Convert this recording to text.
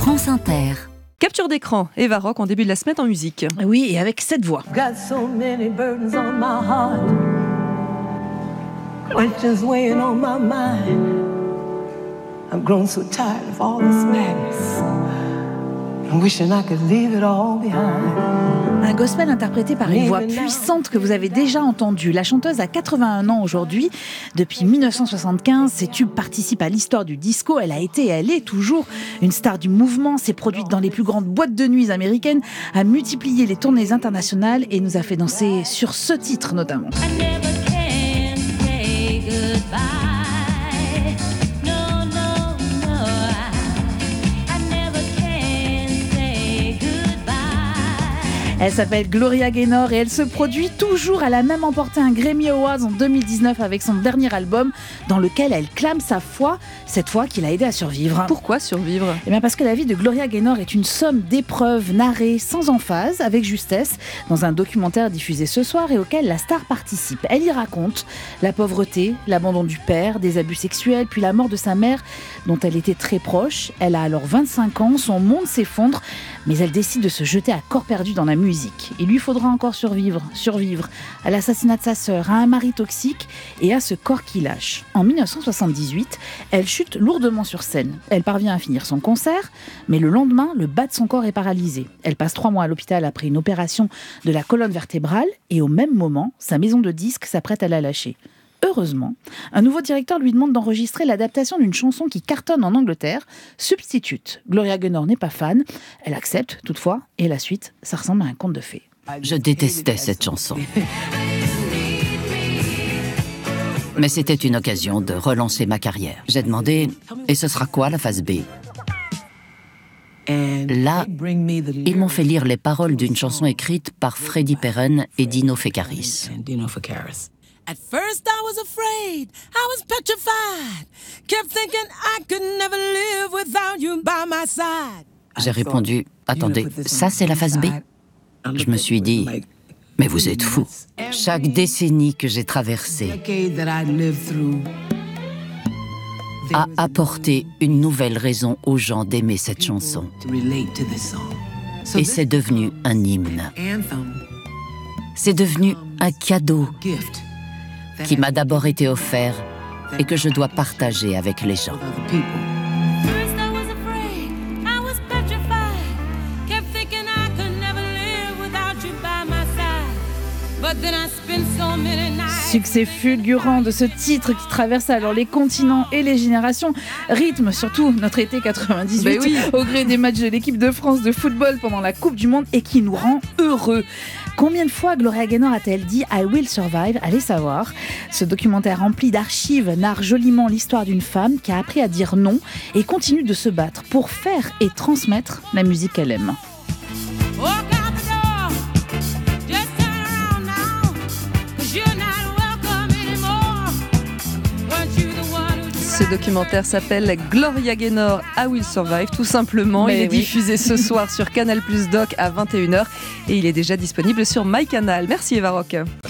France Inter. Capture d'écran, Eva Rock en début de la semaine en musique. Oui, et avec cette voix. Got so many burdens on my heart, questions weighing on my mind. I'm grown so tired of all this madness. I'm wishing I could leave it all behind. Un gospel interprété par une voix puissante que vous avez déjà entendue. La chanteuse a 81 ans aujourd'hui. Depuis 1975, ses tubes participent à l'histoire du disco. Elle a été et elle est toujours une star du mouvement. S'est produite dans les plus grandes boîtes de nuit américaines, a multiplié les tournées internationales et nous a fait danser sur ce titre notamment. Elle s'appelle Gloria Gaynor et elle se produit toujours. Elle a même emporté un Grammy Awards en 2019 avec son dernier album dans lequel elle clame sa foi, cette foi qui l'a aidée à survivre. Pourquoi survivre ? Eh bien parce que la vie de Gloria Gaynor est une somme d'épreuves narrées sans emphase, avec justesse, dans un documentaire diffusé ce soir et auquel la star participe. Elle y raconte la pauvreté, l'abandon du père, des abus sexuels, puis la mort de sa mère dont elle était très proche. Elle a alors 25 ans, son monde s'effondre, mais elle décide de se jeter à corps perdu dans la musique. Il lui faudra encore survivre à l'assassinat de sa sœur, à un mari toxique et à ce corps qui lâche. En 1978, elle chute lourdement sur scène. Elle parvient à finir son concert, mais le lendemain, le bas de son corps est paralysé. Elle passe 3 mois à l'hôpital après une opération de la colonne vertébrale et au même moment, sa maison de disques s'apprête à la lâcher. Heureusement, un nouveau directeur lui demande d'enregistrer l'adaptation d'une chanson qui cartonne en Angleterre, Substitute. Gloria Gaynor n'est pas fan, elle accepte toutefois, et la suite, ça ressemble à un conte de fées. Je détestais cette chanson. Mais c'était une occasion de relancer ma carrière. J'ai demandé, et ce sera quoi la phase B ? Là, ils m'ont fait lire les paroles d'une chanson écrite par Freddie Perren et Dino Fekaris. At first I was afraid, I was petrified, kept thinking I could never live without you by my side. J'ai répondu, attendez, ça c'est la phase B ? Je me suis dit, mais vous êtes fous. Chaque décennie que j'ai traversée a apporté une nouvelle raison aux gens d'aimer cette chanson. Et c'est devenu un hymne. C'est devenu un cadeau qui m'a d'abord été offert et que je dois partager avec les gens. Succès fulgurant de ce titre qui traverse alors les continents et les générations, rythme surtout notre été 98 au gré des matchs de l'équipe de France de football pendant la Coupe du Monde et qui nous rend heureux. Combien de fois Gloria Gaynor a-t-elle dit « I will survive » ? Allez savoir. Ce documentaire rempli d'archives narre joliment l'histoire d'une femme qui a appris à dire non et continue de se battre pour faire et transmettre la musique qu'elle aime. Ce documentaire s'appelle Gloria Gaynor, I Will Survive, tout simplement. Il est diffusé ce soir sur Canal+ Doc à 21h et il est déjà disponible sur MyCanal. Merci Eva Rock.